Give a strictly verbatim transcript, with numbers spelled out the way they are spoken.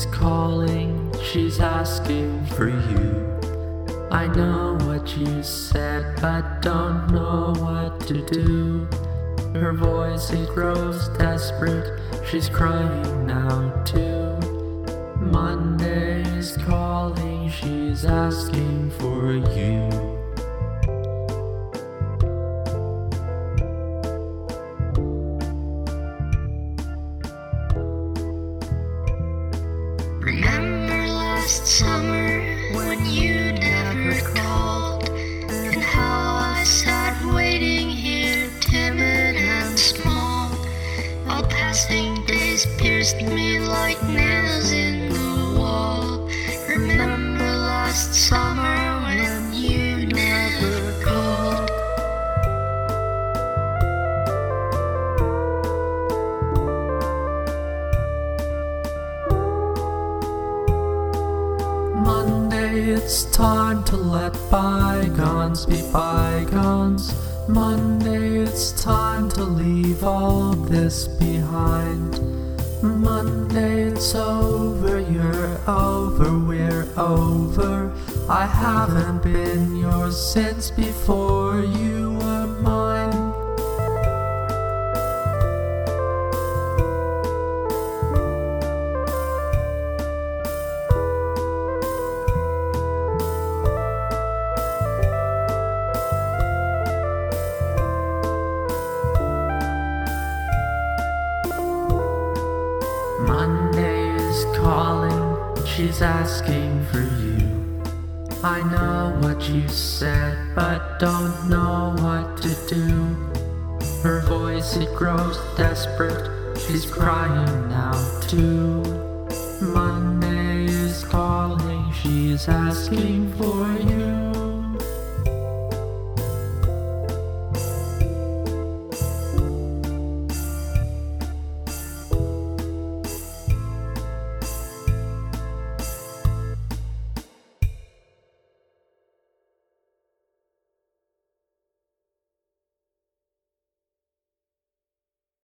calling, she's asking for you. I know what you said, but don't know what to do. Her voice, it grows desperate, she's crying now too. Monday is calling, she's asking for you. Remember last summer when you never called, and how I sat waiting here timid and small, while passing days pierced me like nails in the wall. Remember last summer when you never called. Monday, it's time to let bygones be bygones. Monday, it's time to leave all this behind. Monday, it's over, you're over, we're over. I haven't been yours since before you were mine. Monday is calling, she's asking for you. I know what you said, but don't know what to do. Her voice, it grows desperate, she's crying now too. Monday is calling, she's asking for you.